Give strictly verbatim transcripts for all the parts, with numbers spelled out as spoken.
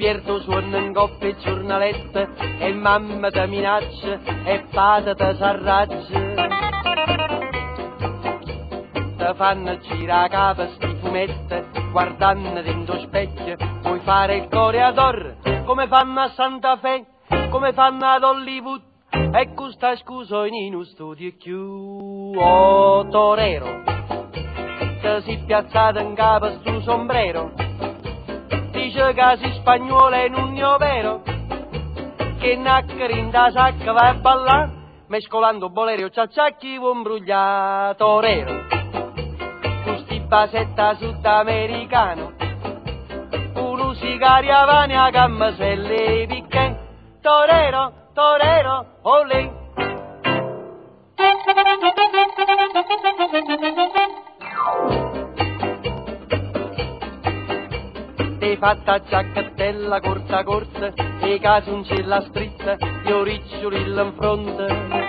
Pierto suona in coppia e giornalette, e mamma ti minaccia, e padre ti s'arraggia. Ti fanno girare capo sti fumette, guardando dentro specchio, puoi fare il coreador, come fanno a Santa Fe, come fanno ad Hollywood, e questa scusa in uno studio più. Oh, torero, ti si piazzato in capo stu sombrero, dice che si spagnolo è un io vero, che naccari in da sacca va a ballare, mescolando bolero e ciacciacchi un brugliato torero. Questi basetta sudamericano, uno sigari avani a gamma se le picche, torero, torero, olè. Ti fatta giacchettella corta corta, e casuncella stritta, gli oriccioli in fronte.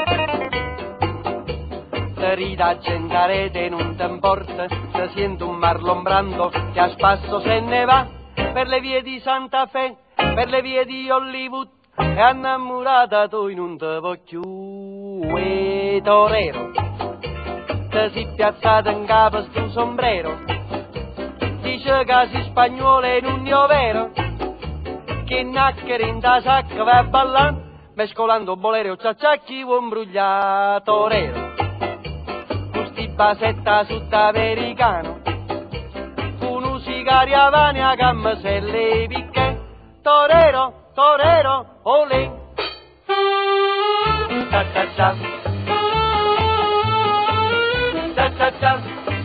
Te rida gente rete non t'importa, te sente un Marlon Brando che a spasso se ne va, per le vie di Santa Fe, per le vie di Hollywood, e innamorata tu non te vuoi più. E torero, te si piazzata in capo stu sombrero, dice che si spagnolo è un io vero, che nacchere in da sacca va a ballare, mescolando bolero e ciacciacchi un brugliato torero. Questi basetta sudamericano, uno sigari avani a gamma se le picche, torero, torero, olè. Ta ta ta, ta ta ta,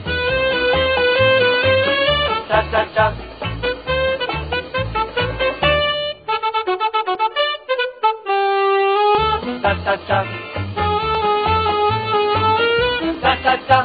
ta ta ta. Ta ta ta, ta ta ta.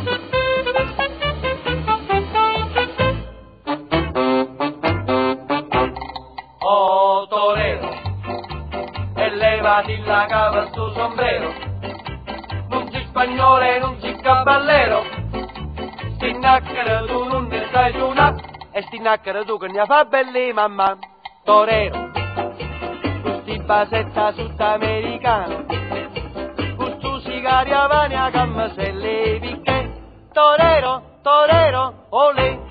Oh torero, e levati la cava sto sombrero, non si spagnolo e non si caballero, sti nacchere tu non ne sai giuna, e sti nacchere tu che ne fa belli mamma. Torero, questi basetta sudamericano, questo sigari avani a gamma se le picche, torero, torero, olè.